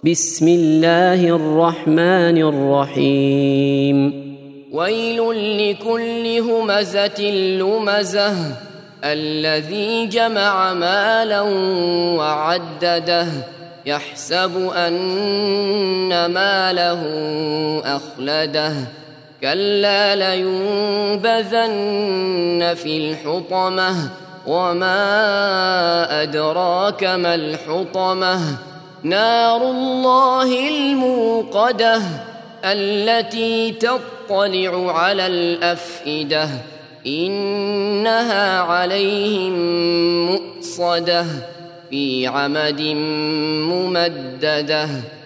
بسم الله الرحمن الرحيم ويل لكل همزة لمزة الذي جمع مالا وعدده يحسب أن ماله أخلده كلا لينبذن في الحطمة وما أدراك ما الحطمة نار الله الموقدة التي تطلع على الأفئدة إنها عليهم مؤصدة في عمد ممددة.